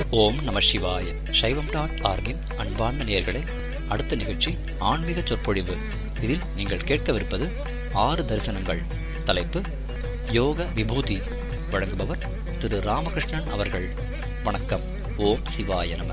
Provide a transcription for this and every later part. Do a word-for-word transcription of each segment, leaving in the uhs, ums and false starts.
ஓம் நம சிவாய. சைவம் டாட் ஆர்கின் அன்பார்ந்த நேயர்களே, அடுத்த நிகழ்ச்சி ஆன்மீக சொற்பொழிவு. இதில் நீங்கள் கேட்கவிருப்பது ஆறு தரிசனங்கள். தலைப்பு யோக விபூதி. வழங்குபவர் திரு ராமகிருஷ்ணன் அவர்கள். வணக்கம். ஓம் சிவாய நம.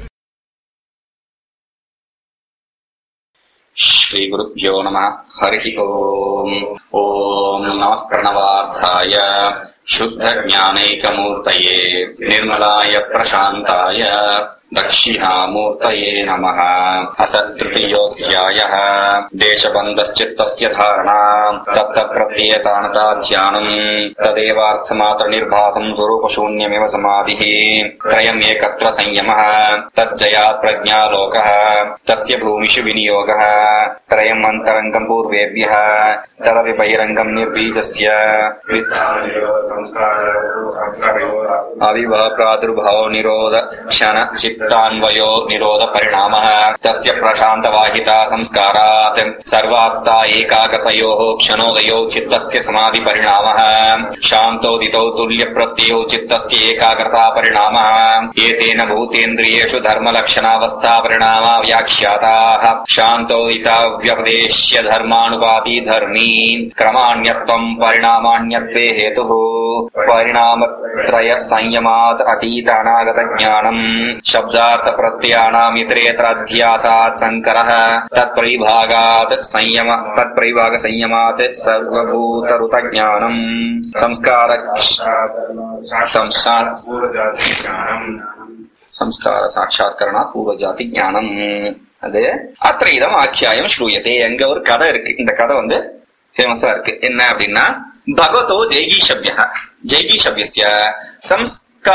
ஸ்ரீ குருப்யோ நமः. ஹரி ஓம். ஓம் நமः பிரணவார்த்தாய சுத்த ஞானைகமூர்த்தயே நிர்மலாய பிரசாந்தாய தக்ஷிணாமூர்த்தயே நமः. அத திருதியோऽध्यायः தேசபந்தஸ்சித்தஸ்ய தாரணா தத்த பிரத்யேதானதாத்யானம் ததேவார்த்தமாத்ர நிர்பாசம் ஸ்வரூபசூன்யமிவ சமாதிः த்ரயம் ஏகத்ர சம்யமः தஜ்ஜயாத் பிரஜ்ஞாலோகः தஸ்ய பூமிஷு விநியோகः த்ரயம் அந்தரங்கம் பூர்வேभ्यः ததவி பைரங்கம் நிர்பீஜஸ்ய அவிவா பிராதுர்பாவ நிரோத க்ஷண சித்தான்வயோ நிரோத பரிணாமः தஸ்ய பிரசாந்த வாஹிதா சம்ஸ்காராத் சர்வாத்ஸ்தா ஏகாகதயோः க்ஷணோதயோ சித்தஸ்ய சமாதி பரிணாமः சாந்தோதிதோ துல்ய பிரத்யயோ சித்தஸ்ய ஏகாகிரதா பரிணாமः ஏதேன பூதேந்திரியேஷு தர்மலக்ஷணாவஸ்தா பரிணாமா வியாக்ஷ்யாதாः சாந்தோதிதா வியபதேஷ்ய தர்மானுபாதி தர்மீ கிரமாண்யத்வம் பரிணாமாண்யத்வே ஹேதுः பரிணாமத்ரய சம்யமாத் அதீத அநாகத ஞானம் शब्दार्थ प्रत्ययानाम् इतरेतर अध्यासात् संकरः तत्परिभागात् संयम तत्परिभाग संयमात् सर्वभूतरुत ज्ञानम् संस्कार संस्कार साक्षात्करणात् पूर्वजाति ज्ञानम्. அது அத்திர இதம் ஆக்கியாயம் ஸ்ரூயதே. எங்க ஒரு கதை இருக்கு. இந்த கதை வந்து ஃபேமஸா இருக்கு. என்ன அப்படின்னா, பகவதோ ஜெய்கீஷவ்யः ஜெய்கீஷவ்யஸ்ய சம்ஸ்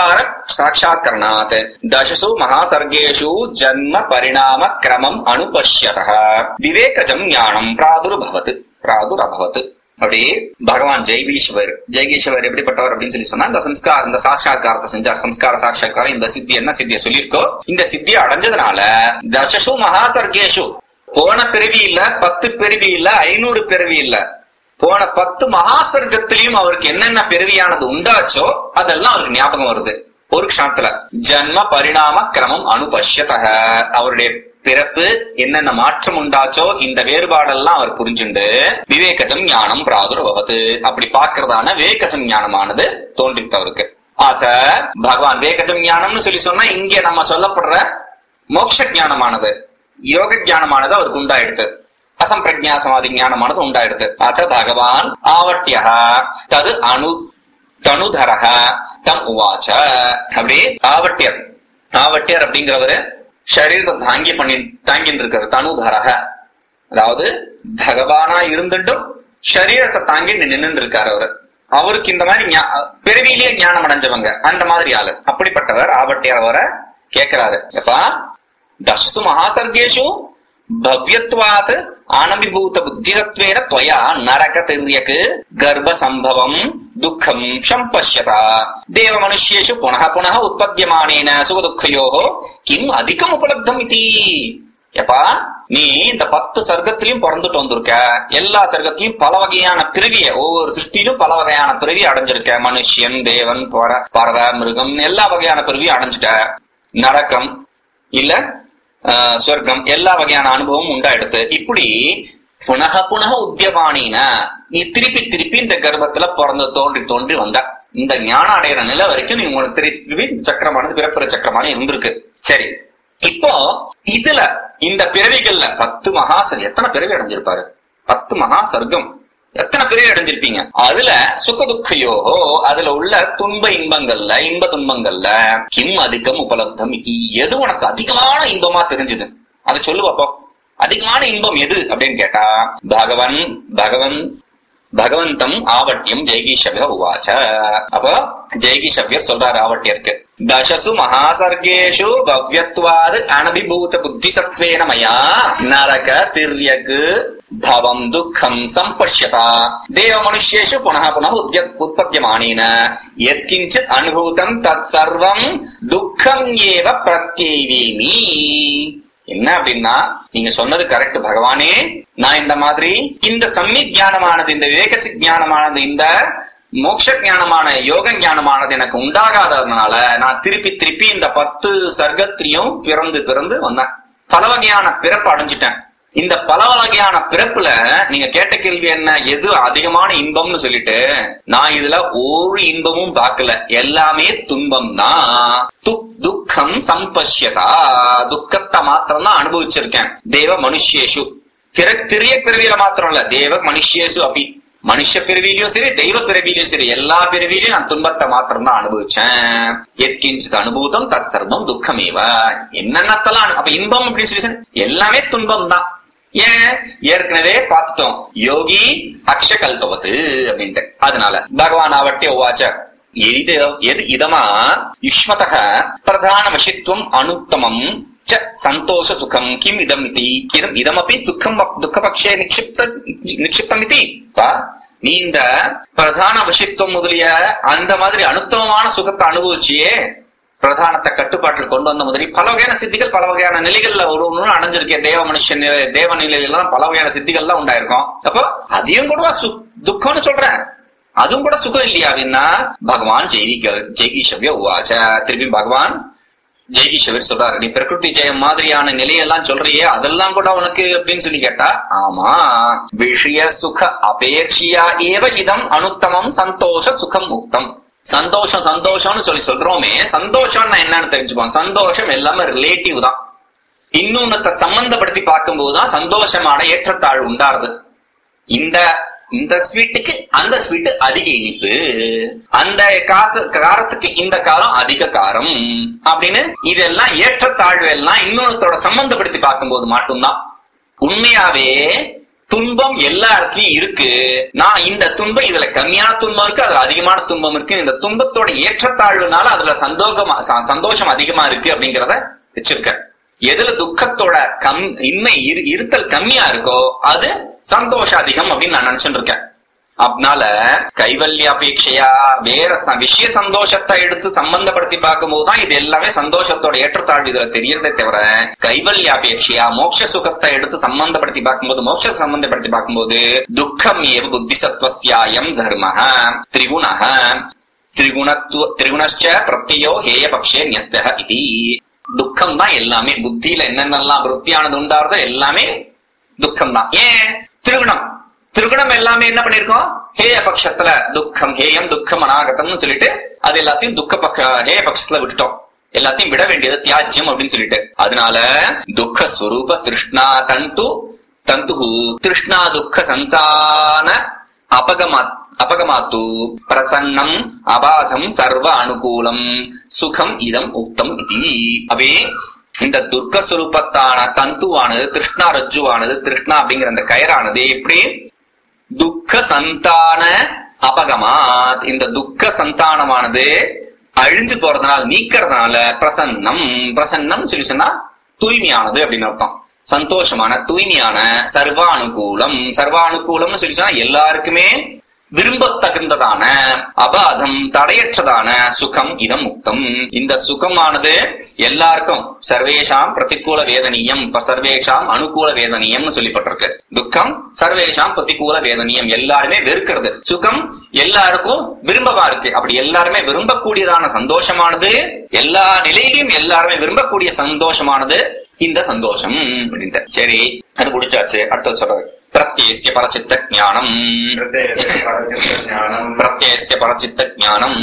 साक्षात्करणात् दशसु महासर्गेषु जन्म परिणाम क्रमम् अनुपश्यतः विवेकजम् ஞானம் प्रादुर्भवत् प्रादुरभवत्. அப்படி பகவான் ஜெய்கீஸ்வர் ஜெய்கீஸ்வர் எப்படிப்பட்டவர் அப்படின்னு சொல்லி சொன்னா, இந்த சம்ஸ்கார இந்த சாட்சாத்காரத்தை செஞ்சார். சம்ஸ்கார சாட்சாத்காரம், இந்த சித்தி என்ன சித்தியை சொல்லியிருக்கோ, இந்த சித்தியை அடைஞ்சதுனால தசசு மகாசர்கேஷு, போன பிறவி இல்ல, பத்து பிறவி இல்ல, ஐநூறு பிறவி இல்ல, போன பத்து மகாசர்க்கத்திலையும் அவருக்கு என்னென்ன பிறவியானது உண்டாச்சோ அதெல்லாம் அவருக்கு ஞாபகம் வருது ஒரு க்ஷணத்துல. ஜன்ம பரிணாம கிரமம் அனுபஷ்யதः, அவருடைய பிறப்பு என்னென்ன மாற்றம் உண்டாச்சோ இந்த வேறுபாடெல்லாம் அவர் புரிஞ்சுண்டு விவேகஜம் ஞானம் பிராதுர்பவத், அப்படி பாக்குறதான விவேகஜம் ஞானமானது தோன்றித்து அவருக்கு. ஆக பகவான் விவேகஜம் ஞானம்னு சொல்லி சொன்னா, இங்க நம்ம சொல்லப்படுற மோட்ச ஞானமானது, யோக ஞானமானது அவருக்கு உண்டாயிடுது. அசம்பிரஜா சமாதி ஞானமானது உண்டாயிடுது. அத பகவான் ஆவட்டியः தது அணு தனுதரः தம் உவாச்ச. அப்படி ஆவட்டியர் ஆவட்டியர் அப்படிங்கிறவரு சரீரத்தை தாங்கி பண்ணி தாங்கிட்டு இருக்கிற தனுதரக, அதாவது பகவானா இருந்துட்டும் சரீரத்தை தாங்கி நின்று இருக்காரு அவரு. அவருக்கு இந்த மாதிரி பிறவியிலேயே ஞானம் அடைஞ்சவங்க அந்த மாதிரி ஆளு. அப்படிப்பட்டவர் ஆவட்டியர் அவரை கேட்கிறாரு, எப்பா தசசு மகாசர்கேஷு பவ்யத்வாத் ஆனபிபூத புத்திரத்வேன त्वया நரக திரியக் கர்ப்ப சம்பவம் துக்கம் சம்பஷ்யதா தேவ மனுஷ்யேஷு புனः புனः உற்பத்தியமானேன சுக துக்கயோः கிம் அதிகம் உபலப்தம் இதி. எப்பா, நீ இந்த பத்து சர்க்கத்திலையும் பிறந்துட்டு வந்திருக்க, எல்லா சர்க்கத்திலையும் பல வகையான பிறவிய, ஒவ்வொரு சிருஷ்டிலும் பல வகையான பிறவி அடைஞ்சிருக்க. மனுஷன், தேவன், பறவ, மிருகம், எல்லா வகையான பிறவியும் அடைஞ்சிட்ட. நரகம் இல்ல சொர்க்கம், எல்லா வகையான அனுபவம் உண்டாயிடுத்து. இப்படி புனக புனக உத்தியமானின, நீ திருப்பி திருப்பி இந்த கர்ப்பத்துல பிறந்து தோன்றி தோன்றி வந்த இந்த ஞானம் அடைகிற நிலை வரைக்கும் நீ உங்களுக்கு திருப்பி திருப்பி சக்கரமானது பிறப்புற சக்கரமான இருந்திருக்கு. சரி, இப்போ இதுல இந்த பிறவிகள்ல பத்து மகாசர் எத்தனை பிறவி அடைஞ்சிருப்பாரு? பத்து மகா சர்க்கம் எத்தனை பிறவி அடைஞ்சிருப்பீங்க? அதுல சுக துக்கையோகோ, அதுல உள்ள துன்ப இன்பங்கள்ல, இன்ப துன்பங்கள்ல கிம் அதிகம் உபலப்தம் இதி, எது உனக்கு அதிகமான இன்பமா தெரிஞ்சது அதை சொல்லு பாப்போம். அதிகமான இன்பம் எது அப்படின்னு கேட்டா, பகவன் பகவன் பகவந்தம் ஆவட்டியம் ஜெய்கீஷவ்ய உவாச்ச. அப்ப ஜெய்கீஷவ்யர் சொல்றாரு ஆவட்டியருக்கு, தசசு மகாசர்கேஷு பவ்யத்வாத் அனபிபூத புத்தி சத்வேன மயா நரக திரியக் பவம் துக்கம் சம்பஷ்யதா தேவ மனுஷ்யேஷு புனः புனः உற்பத்தியமானேன யத்கிஞ்சித் அனுபூதம் தத் சர்வம் துக்கம் ஏவ பிரத்யேவேமி. என்ன அப்படின்னா, நீங்க சொன்னது கரெக்ட் பகவானே, நான் இந்த மாதிரி இந்த சம்மித் ஞானமானது, இந்த விவேக ஞானமானது, இந்த மோட்ச ஞானமான யோக ஞானமானது எனக்கு உண்டாகாததுனால நான் திருப்பி திருப்பி இந்த பத்து சர்க்கத்திலையும் பிறந்து பிறந்து வந்தேன். பல வகையான பிறப்பு அடைஞ்சிட்டேன். இந்த பல வகையான பிறப்புல நீங்க கேட்ட கேள்வி என்ன, எது அதிகமான இன்பம்னு சொல்லிட்டு, நான் இதுல ஒரு இன்பமும் பார்க்கல, எல்லாமே துன்பம் தான். துக்கம் சம்பஷ்யதா, துக்கத்தை மாத்திரம் தான் அனுபவிச்சிருக்கேன். தேவ மனுஷேஷு, திரிய பிறவியில மாத்திரம் இல்ல, தேவ மனுஷேஷு அப்படி, மனுஷ பிறவியிலும் சரி தெய்வ பிறவியிலும் சரி எல்லா பிறவியிலும் நான் துன்பத்தை மாத்திரம் தான் அனுபவிச்சேன். எத்கிஞ்சித் அனுபூதம் தத் சர்வம் துக்கமேவ, என்னென்னத்தெல்லாம் அப்ப இன்பம் அப்படின்னு சொல்லி எல்லாமே துன்பம் தான். ஏன், ஏற்கனவே பார்த்துட்டோம், யோகி அக்ஷகல்பவத்து அப்படின்ட்டு. அதனால பகவான் அவட்டே உவாச்ச எது இதமா யுஷ்மதக பிரதான வசித்துவம் அனுத்தமம் சந்தோஷ சுகம் கிம் இதம் இதம் இதமப்பி துக்கம் துக்கபக்ஷே நிக்ஷிப்த நிக்ஷிப்தம் இதி. நீ இந்த பிரதான வசித்துவம் முதலிய அந்த மாதிரி அனுத்தமமான சுகத்தை அனுபவிச்சியே, பிரதானத்தை கட்டுப்பாட்டில் கொண்டு வந்த முதலி பல வகையான சித்திகள் பல வகையான நிலைகள்ல ஒரு ஒண்ணு அடைஞ்சிருக்கேன். தேவ மனுஷன் தேவ நிலையிலாம் பல வகையான சித்திகள் எல்லாம் உண்டாயிருக்கும். அப்போ அதையும் கூட துக்கம்னு சொல்றேன், அதுவும் கூட சுகம் இல்லையா அப்படின்னா பகவான் ஜெய்கி ஜெய்கிஷவ்ய உவாச்ச. திருப்பி பகவான் ஜெய்கிஷவர் சொல்றாரு, நீ பிரகிருதி ஜெயம் மாதிரியான நிலையெல்லாம் சொல்றியே அதெல்லாம் கூட உனக்கு அப்படின்னு சொல்லி கேட்டா, ஆமா, விஷய சுக அபேட்சியா ஏவ இதம் அனுத்தமம் சந்தோஷ சுகம் முக்தம். சந்தோஷம் சந்தோஷம்னு சொல்லி சொல்றோமே, சந்தோஷம்னா என்னன்னு தெரிஞ்சுப்போம். சந்தோஷம் எல்லாமே ரிலேட்டிவ் தான். இன்னொன்னத்தை சம்பந்தப்படுத்தி பார்க்கும்போதுதான் சந்தோஷமான ஏற்றத்தாழ்வு உண்டாருது. இந்த இந்த ஸ்வீட்டுக்கு அந்த ஸ்வீட் அதிக இனிப்பு, அந்த காசு காரத்துக்கு இந்த காரம் அதிக காரம் அப்படின்னு இதெல்லாம் ஏற்றத்தாழ்வு எல்லாம் இன்னொருத்தரோட சம்பந்தப்படுத்தி பார்க்கும்போது மட்டும்தான். உண்மையாவே துன்பம் எல்லா இடத்துலயும் இருக்கு. நான் இந்த துன்பம் இதுல கம்மியான துன்பம் இருக்கு, அதுல அதிகமான துன்பம் இருக்கு. இந்த துன்பத்தோட ஏற்றத்தாழ்வுனால அதுல சந்தோஷமா சந்தோஷம் அதிகமா இருக்கு அப்படிங்கறத வச்சிருக்க. எதுல துக்கத்தோட கம் இன்மை இருத்தல் கம்மியா இருக்கோ அது சந்தோஷம் அதிகம் அப்படின்னு நான் நினைச்சுட்டு இருக்கேன். அதனால கைவல்ய அபேட்சையா வேற விஷய சந்தோஷத்தை எடுத்து சம்பந்தப்படுத்தி பார்க்கும் போதுதான் இது எல்லாமே சந்தோஷத்தோட ஏற்றத்தாழ்வு இதுல தெரியறதே தவிர, கைவல்ய அபேட்சையா மோட்ச சுகத்தை எடுத்து சம்பந்தப்படுத்தி பார்க்கும்போது மோட்ச சம்பந்தப்படுத்தி பார்க்கும்போது துக்கம் ஏவ புத்தி சத்வஸ்யாயம் தர்மஹ திரிகுணஹ திரிகுணத்துவ திரிகுணச்ச பிரத்யோ ஹேய பக்ஷே ன்யஸ்தஹ இதி. துக்கம் தான் எல்லாமே, புத்தியில என்னென்னலாம் விருத்தியானது உண்டாறதோ எல்லாமே துக்கம் தான். ஏன், திரிகுணம் திரிகுணம் எல்லாமே என்ன பண்ணிருக்கோம், ஹேய பட்சத்துல துக்கம் ஹேயம் துக்கம் அநாகதம்னு சொல்லிட்டு அது எல்லாத்தையும் துக்க பக்க ஹேய பட்சத்துல விட்டுட்டோம். எல்லாத்தையும் விட வேண்டியது தியாஜ்யம் அப்படின்னு சொல்லிட்டு. அதனால துக்க ஸ்வரூப திருஷ்ணா தந்து தந்து திருஷ்ணா துக்க சந்தான அபகமா அபகமாத்து பிரசன்னம் அபாதம் சர்வ அனுகூலம் சுகம் இதம் உக்தம் இது. அவே இந்த துர்க்கஸ்வரூபத்தான தந்துவானது திருஷ்ணா ரஜ்ஜுவானது திருஷ்ணா அப்படிங்கிற அந்த கயரானது எப்படி துக்க சந்தான அபகமாத், இந்த துக்க சந்தானமானது அழிஞ்சு போறதுனால நீக்கிறதுனால பிரசன்னம் பிரசன்னம் சொல்லி சொன்னா தூய்மையானது அப்படின்னு அர்த்தம். சந்தோஷமான தூய்மையான சர்வானுகூலம் சர்வானுகூலம்னு சொல்லி சொன்னா எல்லாருக்குமே விரும்பத்தகுந்ததான அபாதம் தடையற்றதான சுகம் இதம் முக்தம். இந்த சுகமானது எல்லாருக்கும் சர்வேஷாம் பிரதிகூல வேதனியம் சர்வேஷாம் அனுகூல வேதனியம்னு சொல்லிப்பட்டிருக்கு. துக்கம் சர்வேஷாம் பிரதிகூல வேதனியம், எல்லாருமே வெறுக்கிறது. சுகம் எல்லாருக்கும் விரும்பவா இருக்கு. அப்படி எல்லாருமே விரும்பக்கூடியதான சந்தோஷமானது, எல்லா நிலையிலும் எல்லாருமே விரும்பக்கூடிய சந்தோஷமானது இந்த சந்தோஷம் அப்படின்ட்டு. சரி, அது முடிச்சாச்சு. அடுத்த சொல்றாரு பிரத்யேஸ்ய பரசித்த ஞானம் பிரத்யேஸ்ய பரசித்த ஞானம்.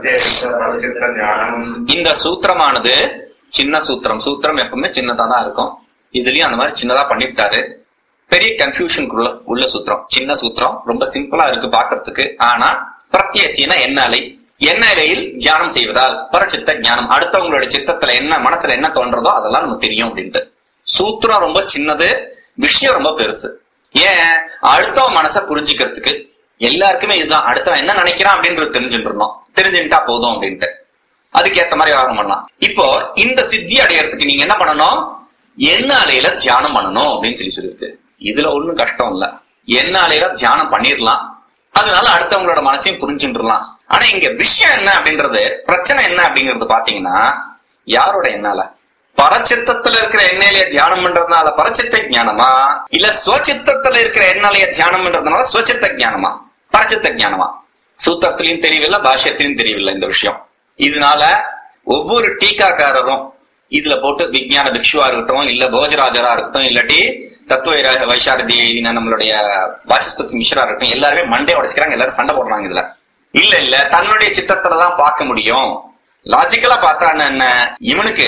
இந்த சூத்திரமானது சின்ன சூத்திரம். சூத்திரம் எப்பவுமே சின்னதா தான் இருக்கும். இதுலயும் அந்த மாதிரி சின்னதா பண்ணிவிட்டாரு. பெரிய கன்ஃபியூஷன் உள்ள சூத்திரம், சின்ன சூத்திரம், ரொம்ப சிம்பிளா இருக்கு பாக்கிறதுக்கு. ஆனா பிரத்யேசியனா என்ன அலை, என்ன இலையில் தியானம் செய்வதால் பரசித்த ஞானம், அடுத்தவங்களுடைய சித்தத்துல என்ன மனசுல என்ன தோன்றதோ அதெல்லாம் நமக்கு தெரியும் அப்படின்ட்டு. சூத்திரம் ரொம்ப சின்னது, விஷயம் ரொம்ப பெருசு. ஏன், அடுத்தவன் மனசை புரிஞ்சுக்கிறதுக்கு. எல்லாருக்குமே இதுதான், அடுத்தவன் என்ன நினைக்கிறான் அப்படின்றது தெரிஞ்சுட்டு இருந்தோம், தெரிஞ்சுட்டா போதும் அப்படின்ட்டு அதுக்கேற்ற மாதிரி விவகாரம் பண்ணலாம். இப்போ இந்த சித்தி அடையறதுக்கு நீங்க என்ன பண்ணணும், என்ன அலையில தியானம் பண்ணணும் அப்படின்னு சொல்லி சொல்லிருக்கு. இதுல ஒண்ணும் கஷ்டம் இல்ல, என்ன அலையில தியானம் பண்ணிடலாம். அதனால அடுத்தவங்களோட மனசையும் புரிஞ்சுட்டுலாம். ஆனா இங்க விஷயம் என்ன அப்படின்றது, பிரச்சனை என்ன அப்படிங்கறது பாத்தீங்கன்னா, யாரோட என்னால பரச்சித்தத்துல இருக்கிற எண்ணெயிலேயே தியானம் பண்றதுனால பரச்சித்த ஞானமா, இல்ல ஸ்வச்சித்தத்துல இருக்கிற எண்ணாலேயே தியானம் பண்றதுனால ஸ்வச்சித்த ஞானமா, பரச்சித்த ஞானமா? சூத்திரத்திலையும் தெரியவில்லை, பாஷ்யத்திலையும் தெரியவில்லை இந்த விஷயம். இதனால ஒவ்வொரு டீக்காக்காரரும் இதுல போட்டு விஞ்ஞான பிக்ஷுவா இருக்கட்டும், இல்ல போஜராஜரா இருக்கட்டும், இல்லாட்டி தத்துவ வைசாரதி நம்மளுடைய வாசஸ்பதி மிஸ்ரா இருக்கட்டும், எல்லாருமே மண்டே உடைச்சுக்கிறாங்க, எல்லாரும் சண்டை போடுறாங்க. இதுல இல்ல இல்ல தன்னுடைய சித்தத்துலதான் பார்க்க முடியும். லாஜிக்கலா பார்த்தா என்ன, இவனுக்கு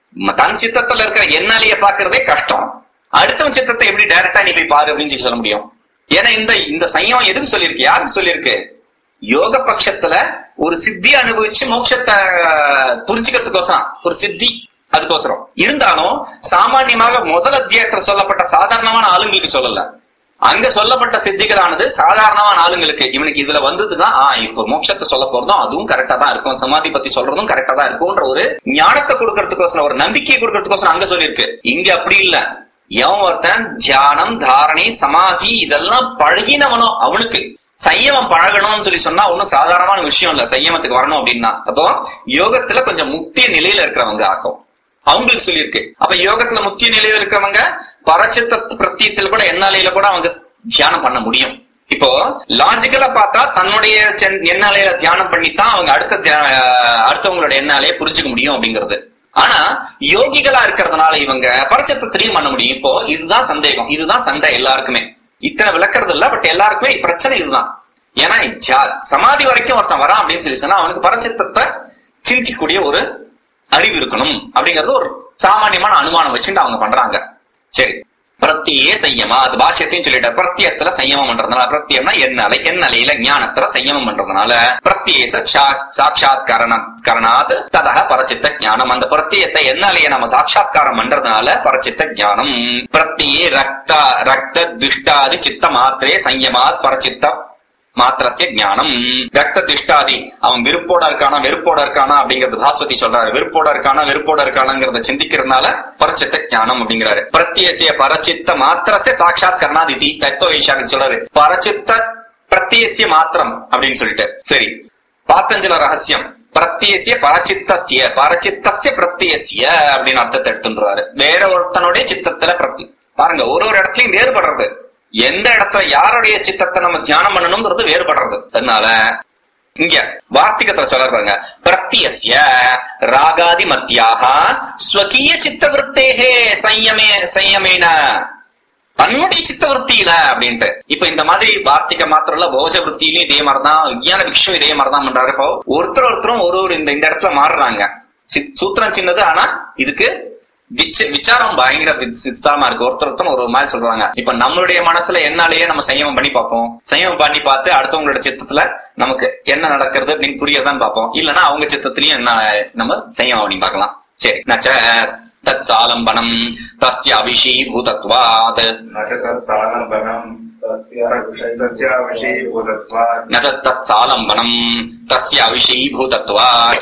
தன் சித்தத்துல இருக்கிற என்னாலேயே பாக்குறதே கஷ்டம், அடுத்தவன் சித்தத்தை எப்படி டைரக்டா நீ போய் பாரு அப்படின்னு சொல்ல முடியும்? ஏன்னா இந்த இந்த சையம் எதுக்கு சொல்லியிருக்கு, யாருக்கு சொல்லியிருக்கு? யோக பட்சத்துல ஒரு சித்தி அனுபவிச்சு மோட்சத்தை புரிஞ்சுக்கிறதுக்கோசரம், ஒரு சித்தி அதுக்கோசரம். இருந்தாலும் சாமான்யமாக முதல் அத்தியாயத்துல சொல்லப்பட்ட சாதாரணமான ஆளுங்களுக்கு சொல்லல, அங்க சொல்லப்பட்ட சித்திகளானது சாதாரணமான ஆளுங்களுக்கு. இவனுக்கு இதுல வந்ததுதான் ஆஹ் இப்ப மோட்சத்தை சொல்ல போறதும் அதுவும் கரெக்டா தான் இருக்கும், சமாதி பத்தி சொல்றதும் கரெக்டா தான் இருக்கும்ன்ற ஒரு ஞானத்தை கொடுக்கறதுக்கோசரம், ஒரு நம்பிக்கையை கொடுக்கறதுக்கோசரம் அங்க சொல்லியிருக்கு. இங்க அப்படி இல்ல. எவன் ஒருத்தன் தியானம் தாரணை சமாதி இதெல்லாம் பழகினவனோ அவனுக்கு சையமம் பழகணும்னு சொல்லி சொன்னா ஒன்னும் சாதாரணமான விஷயம் இல்ல. சையமத்துக்கு வரணும் அப்படின்னா அப்போ யோகத்துல கொஞ்சம் முக்திய நிலையில இருக்கிறவங்க ஆக்கும் அவங்களுக்கு சொல்லியிருக்கு. அப்ப யோகத்துல முக்கிய நிலையில இருக்கிறவங்க பரச்சித்த பிரத்தியத்தில் கூட என்னாலையில கூட அவங்க தியானம் பண்ண முடியும். இப்போ லாஜிக்கலா பார்த்தா தன்னுடைய என்னாலையில தியானம் பண்ணித்தான் அவங்க அடுத்த அடுத்தவங்களோட என்னாலே புரிஞ்சுக்க முடியும் அப்படிங்கிறது. ஆனா யோகிகளா இருக்கிறதுனால இவங்க பரச்சித்தத்திலையும் பண்ண முடியும். இப்போ இதுதான் சந்தேகம், இதுதான் சண்டை எல்லாருக்குமே. இத்தனை விளக்குறது இல்ல, பட் எல்லாருக்குமே பிரச்சனை இதுதான். ஏன்னா சமாதி வரைக்கும் ஒருத்தன் வரான் அப்படின்னு சொல்லி சொன்னா அவனுக்கு பரச்சித்தத்தை சிந்திக்கக்கூடிய ஒரு அறிவு இருக்கணும் அப்படிங்கறது ஒரு சாமானியமான அனுமானம் வச்சுட்டு அவங்க பண்றாங்க. சரி, பிரத்தியே சையமா, அது பாஷ்யத்தையும் சொல்லிட்டார். பிரத்தியத்துல சையமம் பண்றதுனால, பிரத்தியம்னா என்னாலை என்னாலையில ஞானத்துல சையமம் பண்றதுனால பிரத்தியேச சாட்சாத் கரணாத் ததக பரச்சித்த ஞானம். அந்த பிரத்தியத்தை என்னாலைய நம்ம சாட்சாத்காரம் பண்றதுனால பரச்சித்த ஞானம். பிரத்தியே ரக்த ரக்த துஷ்டாதி சித்த மாத்திரே சையமாத் பரச்சித்த மாத்திரத்திய ஞானம். ரக்த திஷ்டாதி அவன் விருப்போட இருக்கானா வெறுப்போட இருக்கானா அப்படிங்கறது பாஸ்வதி சொல்றாரு. விருப்போட இருக்கானா வெறுப்போட இருக்கானாங்கிறத சிந்திக்கிறதுனால பரச்சித்த ஞானம் அப்படிங்கிறாரு. பிரத்யேசிய பரச்சித்த மாத்திரத்தை சாட்சாத் கர்ணாதிதி தத்துவ வைசாரதி சொல்றாரு. பரச்சித்த பிரத்யேசிய மாத்திரம் அப்படின்னு சொல்லிட்டு. சரி, பாத்தஞ்சல ரகசியம் பிரத்யேசிய பரச்சித்திய பரச்சித்திய பிரத்யேசிய அப்படின்னு அர்த்தத்தை எடுத்துன்றாரு. வேற ஒருத்தனுடைய சித்தத்துல பிரத்தி பாருங்க, ஒரு ஒரு இடத்துலயும் வேறுபடுறது. எந்த இடத்துல யாருடைய சித்தத்தை நம்ம தியானம் பண்ணணும்ன்றது வேறுபடுறது. அதனால இங்க வார்த்திகத்துல சொல்றாங்க பிரத்யஸ்ய ராகாதி மத்தியாக ஸ்வகீய சித்தவருத்தேகே சையமே சையமேன, தன்னுடைய சித்தவருத்தியில அப்படின்ட்டு. இப்ப இந்த மாதிரி வார்த்திக மாத்திரம் இல்ல, போஜ விற்த்தியிலும் இதே மாதிரிதான், விஞ்ஞான விக்ஷம் இதே மாதிரிதான் பண்றாரு. இப்போ ஒருத்தர் ஒருத்தரும் ஒரு ஒரு இந்த இடத்துல மாறுறாங்க. சூத்திரம் சின்னது, ஆனா இதுக்கு விசாரம் பயங்கர சித்தாமா இருக்கு. ஒருத்தர் ஒருத்தர் ஒரு மாதிரி சொல்றாங்க. இப்ப நம்மளுடைய மனசுல என்னாலேயே நம்ம சையமம் பண்ணி பார்ப்போம். சையமம் பண்ணி பார்த்து அடுத்தவங்களோட சித்தத்துல நமக்கு என்ன நடக்கிறது அப்படின்னு புரியதான் பார்ப்போம். இல்லன்னா அவங்க சித்தத்திலயும் என்ன நம்ம சையமம் பண்ணி பார்க்கலாம். சரி, நச்ச தத் சாலம்பனம் தஸ்ய அவிஷீபூதத்வாத் ந தத் சாலம்பனம் தஸ்ய அவிஷீபூதத்வாத்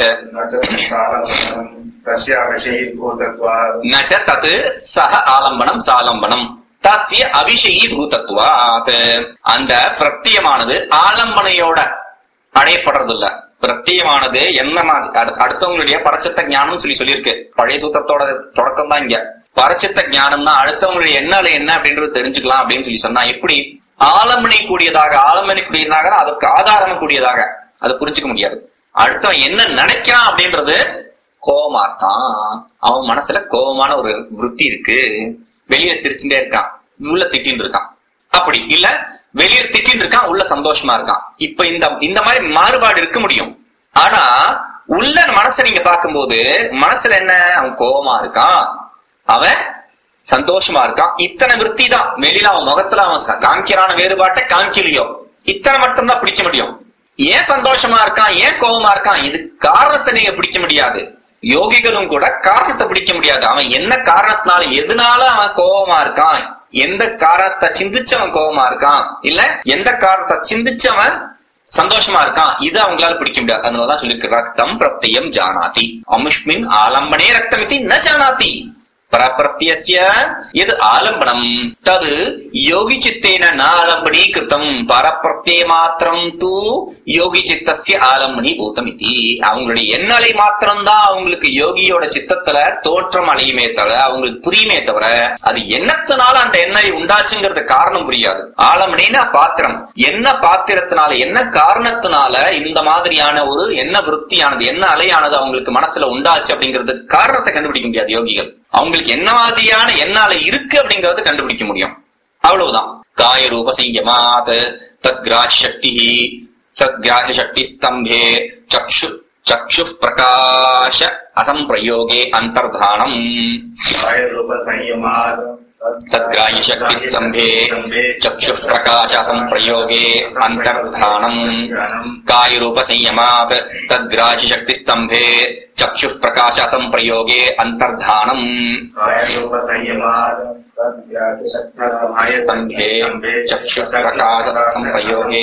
ந ச தத் சஹ ஆலம்பனம் சாலம்பனம் தஸ்ய அவிஷயீபூதத்வாத். அந்த பிரத்தியமானது ஆலம்பனையோட அடையப்படுறது இல்ல. பிரத்தியமானது என்ன அடுத்தவங்களுடைய பரச்சித்த ஞானம் சொல்லி சொல்லியிருக்கு. பழைய சூத்திரத்தோட தொடக்கம் தான் இங்க. பரச்சித்த ஞானம் தான் அடுத்தவங்களுடைய என்னால என்ன அப்படின்றது தெரிஞ்சுக்கலாம் அப்படின்னு சொல்லி சொன்னா எப்படி ஆலம்பனை கூடியதாக ஆலம்பனை கூடியதாக அதற்கு ஆதாரம் கூடியதாக அதை புரிஞ்சுக்க முடியாது. அடுத்தவன் என்ன நினைக்கிறான் அப்படின்றது கோபமா இருக்கான், அவன் மனசுல கோபமான ஒரு விருத்தி இருக்கு, வெளியில சிரிச்சுட்டே இருக்கான், உள்ள திட்டின்னு இருக்கான். அப்படி இல்ல வெளியில திட்டின்னு இருக்கான், உள்ள சந்தோஷமா இருக்கான். இப்ப இந்த இந்த மாதிரி மாறுபாடு இருக்க முடியும். ஆனா உள்ள மனசை நீங்க பார்க்கும்போது மனசுல என்ன, அவன் கோபமா இருக்கான், அவன் சந்தோஷமா இருக்கான். இத்தனை விருத்தி தான். வெளியில அவன் முகத்துல அவன் காமிக்கிறான வேறுபாட்டை காமிக்கலையோ, இத்தனை மட்டும்தான் பிடிக்க முடியும். ஏன் சந்தோஷமா இருக்கான், ஏன் கோபமா இருக்கான், இது காரணத்தை நீங்க பிடிக்க முடியாது. யோகிகளும் கூட காரணத்தை பிடிக்க முடியாது. அவன் என்ன காரணத்தினால எதனால அவன் கோபமா இருக்கான், எந்த காரணத்தை சிந்திச்சவன் கோபமா இருக்கான், இல்ல எந்த காரணத்தை சிந்திச்சவன் சந்தோஷமா இருக்கான், இது அவங்களால பிடிக்க முடியாது. அதனாலதான் சொல்லியிருக்க ரத்தம் பிரத்தியம் ஜானாதி அமுஷ்மின் ஆலம்பனே ரத்தம் இது ந ஜானாதி. பரப்பிரத்யஸ்ய எது ஆலம்பனம் தது யோகி சித்தேன நாலம்பனீ கிருத்தம் பரப்பிரத்யே மாத்திரம் தூ யோகி சித்தஸ்ய ஆலம்பனி பூதம் இதி. அவங்களுடைய எண்ணலை மாத்திரம்தான் அவங்களுக்கு யோகியோட சித்தத்துல தோற்றம் அடையுமே தவிர அவங்களுக்கு புரியுமே தவிர அது எண்ணத்தினால அந்த எண்ணலை உண்டாச்சுங்கிறது காரணம் புரியாது. ஆலம்பனினா பாத்திரம், என்ன பாத்திரத்தினால என்ன காரணத்தினால இந்த மாதிரியான ஒரு எண்ண விருத்தியானது என்ன அலையானது அவங்களுக்கு மனசுல உண்டாச்சு அப்படிங்கிறது காரணத்தை கண்டுபிடிக்க முடியாது யோகிகள். அவங்களுக்கு என்ன மாதிரியான எண்ணால இருக்கு அப்படிங்கறது கண்டுபிடிக்க முடியும், அவ்வளவுதான். காய ரூப சையமாத் தத்கிராஹ்ய சக்தி சத்கிராஹ்ய சக்தி ஸ்தம்பே சக்ஷு சக்ஷு பிரகாஷ அசம்பிரயோகே அந்தர்தானம். காய ரூப சையமாத் तद्ग्राह्य शक्ति स्तंभे चक्षु प्रकाश संप्रयोगे अंतर्धानम काय रूप संयमात् तद्ग्राह्य शक्ति स्तंभे चक्षु प्रकाश संप्रयोगे अंतर्धानम काय रूप संयमात् स्तंभे चक्षु प्रकाश संप्रयोगे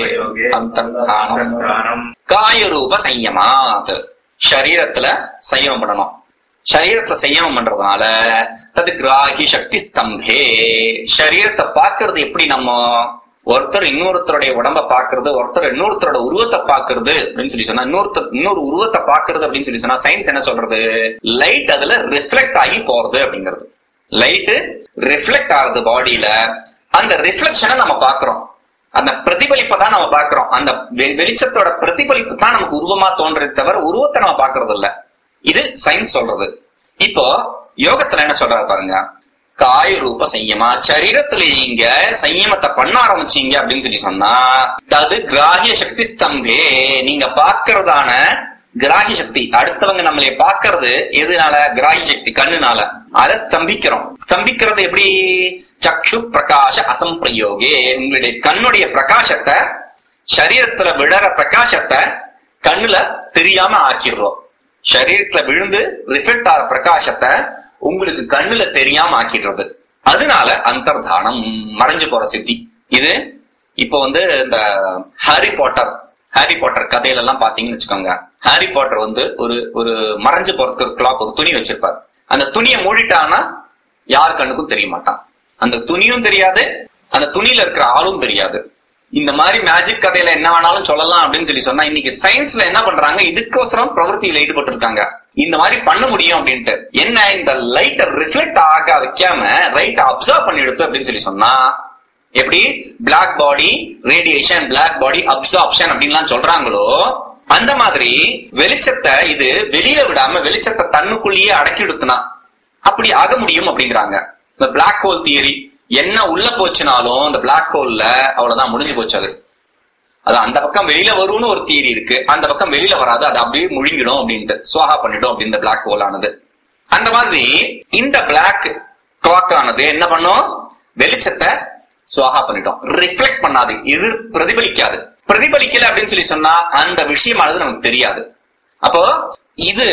अंतर्धानम काय रूप संयमात् शरीरத்துல संयम பண்ணணும். சரீரத்தை சயமம் பண்றதுனால தது கிராஹி சக்தி ஸ்தம்பே சரீரத்தை பாக்குறது எப்படி, நம்ம ஒருத்தர் இன்னொருத்தருடைய உடம்ப பாக்குறது, ஒருத்தர் இன்னொருத்தரோட உருவத்தை பாக்குறது அப்படின்னு சொல்லி சொன்னா இன்னொருத்தர் இன்னொரு உருவத்தை பாக்குறது அப்படின்னு சொல்லி சொன்னா சயின்ஸ் என்ன சொல்றது, லைட் அதுல ரிஃப்ளெக்ட் ஆகி போறது அப்படிங்கிறது. லைட் ரிஃப்ளெக்ட் ஆகுது பாடியில, அந்த ரிஃப்ளெக்ஷனை நம்ம பாக்குறோம், அந்த பிரதிபலிப்பை தான் நம்ம பாக்குறோம். அந்த வெளிச்சத்தோட பிரதிபலிப்பு தான் நமக்கு உருவமா தோன்றது தவிர உருவத்தை நம்ம பாக்குறது இல்ல. இது சயின்ஸ் சொல்றது. இப்போ யோகத்துல என்ன சொல்றாரு பாருங்க, காய ரூப சையமா சரீரத்துல நீங்க சையமத்தை பண்ண ஆரம்பிச்சீங்க அப்படின்னு சொல்லி சொன்னா அது கிராஹ்ய சக்தி ஸ்தம்பே நீங்க பாக்குறதான கிராஹ்ய சக்தி, அடுத்தவங்க நம்மளை பாக்குறது எதுனால, கிராஹ்ய சக்தி கண்ணுனால, அதை ஸ்தம்பிக்கிறோம். ஸ்தம்பிக்கிறது எப்படி, சக்ஷு பிரகாஷ அசம்பிரயோகே உங்களுடைய கண்ணுடைய பிரகாசத்தை சரீரத்துல விழற பிரகாசத்தை கண்ணுல தெரியாம ஆக்கிடுறோம். சரீரத்துல விழுந்து ரிஃப்ளெக்ட் ஆகிற பிரகாசத்தை உங்களுக்கு கண்ணுல தெரியாம ஆக்கிடுறது. அதனால அந்தர்தானம் மறைஞ்சு போற சித்தி. இது இப்போ வந்து இந்த ஹாரி பாட்டர் ஹாரி பாட்டர் கதையில எல்லாம் பாத்தீங்கன்னு வச்சுக்கோங்க, ஹாரி பாட்டர் வந்து ஒரு ஒரு மறைஞ்சு போறதுக்கு ஒரு கிளாக் ஒரு துணி வச்சிருப்பார். அந்த துணியை மூடிட்டான்னா யார் கண்ணுக்கும் தெரிய மாட்டான், அந்த துணியும் தெரியாது, அந்த துணியில இருக்கிற ஆளும் தெரியாது. இந்த மாதிரி மேஜிக் கதையில என்ன வேணாலும் சொல்லலாம் அப்படின்னு சொல்லி சொன்னா இன்னைக்கு சயின்ஸ்ல என்ன பண்றாங்க, இதுக்கோசரம் பிரவൃத்தியில ஈடுபட்டு இருக்காங்க. இந்த மாதிரி பண்ண முடியும் அப்படின்ட்டு என்ன, இந்த லைட்டை ரிஃப்ளெக்ட் ஆக வைக்காம லைட்டை அப்சர்வ் பண்ணி எடுத்து அப்படின்னு சொல்லி சொன்னா எப்படி black body radiation, black body absorption அப்படின்லாம் சொல்றாங்களோ அந்த மாதிரி வெளிச்சத்தை இது வெளியில விடாம வெளிச்சத்தை தன்னுக்குள்ளேயே அடக்கிடுத்துனா அப்படி ஆக முடியும் அப்படிங்கிறாங்க. இந்த பிளாக் ஹோல் தியரி, என்ன உள்ள போச்சுனாலும் அந்த பிளாக் ஹோல்ல அவ்வளவுதான் முடிஞ்சு போச்சு. அது அது அந்த பக்கம் வெளியில வரும்னு ஒரு தியரி இருக்கு, அந்த பக்கம் வெளியில வராது, அது அப்படியே முழுங்கிடும் அப்படின்ட்டு சுவாகா பண்ணிடும் அப்படின்னு பிளாக் ஹோல் ஆனது. அந்த மாதிரி இந்த பிளாக் கிளாக் ஆனது என்ன பண்ணும், வெளிச்சத்தை சுவாகா பண்ணிடும், ரிஃப்ளெக்ட் பண்ணாது, இது பிரதிபலிக்காது. பிரதிபலிக்கல அப்படின்னு சொல்லி சொன்னா அந்த விஷயமானது நமக்கு தெரியாது. அப்போ இது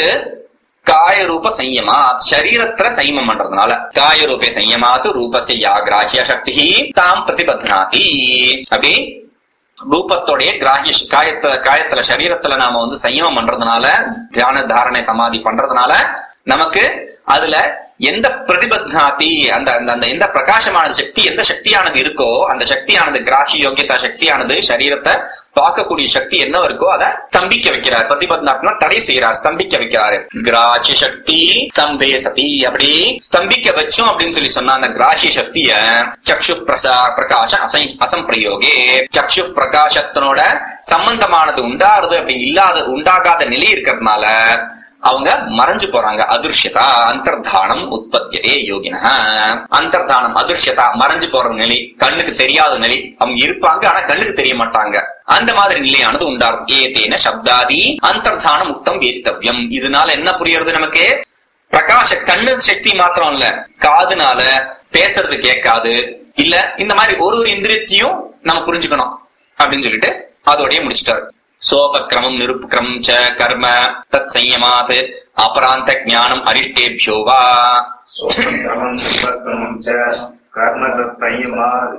காய ரூப சையமா சரீரத்துல சைமம் பண்றதுனால காய ரூபே சையமாத்து ரூபசை யாகிராஹ்ய சக்தி தாம் பிரதிபத்னாதி. அப்படி ரூபத்தோடைய கிராஹ்ய காயத்துல காயத்துல சரீரத்துல நாம வந்து சையமம் பண்றதுனால தியான தாரணை சமாதி பண்றதுனால நமக்கு அதுல எந்த பிரதிபத்னாதி அந்த அந்த எந்த பிரகாசமான சக்தி எந்த சக்தியானது இருக்கோ அந்த சக்தியானது கிராஹ்ய யோகியதா சக்தியானது சரீரத்தை பார்க்கக்கூடிய சக்தி என்ன இருக்கோ அதை ஸ்தம்பிக்க வைக்கிறார். பிரதிபத்னா தடை செய்யறார், ஸ்தம்பிக்க வைக்கிறாரு. கிராஹ்ய சக்தி ஸ்தம்பே சதி, அப்படி ஸ்தம்பிக்க வச்சோம் அப்படின்னு சொல்லி சொன்னா அந்த கிராஹ்ய சக்திய சக்ஷு பிரசா பிரகாச அசை அசம்பிரயோகே சக்ஷு பிரகாசத்தினோட சம்பந்தமானது உண்டாருது அப்படி இல்லாத உண்டாகாத நிலை இருக்கிறதுனால அவங்க மறைஞ்சு போறாங்க. அதிர்ஷ்யதா அந்தர்தானம் உற்பத்தியே யோகின. அந்தர்தானம் அதிர்ஷ்யதா மறைஞ்சு போற நிலை, கண்ணுக்கு தெரியாத நிலை. அவங்க இருப்பாங்க ஆனா கண்ணுக்கு தெரிய மாட்டாங்க. அந்த மாதிரி நிலையானது உண்டாகும். ஏதேன சப்தாதி அந்தர்தானம் முக்தம் வேதித்தவ்யம். இதனால என்ன புரியுறது நமக்கு, பிரகாச கண்ணு சக்தி மாத்திரம் இல்ல, காதுனால பேசுறது கேட்காது இல்ல, இந்த மாதிரி ஒரு ஒரு இந்திரியத்தையும் நம்ம புரிஞ்சுக்கணும் அப்படின்னு சொல்லிட்டு அதோடய முடிச்சிட்டாரு. சோபக்கிரமம் நிருபக்கிரமம் ச கர்ம தத் சையமாத் அபராந்த ஞானம் அரிஷ்டேபியோ வா. சோபக்கிரமம் நிருபக்கிரமம் ச கர்ம தத் சையமாத்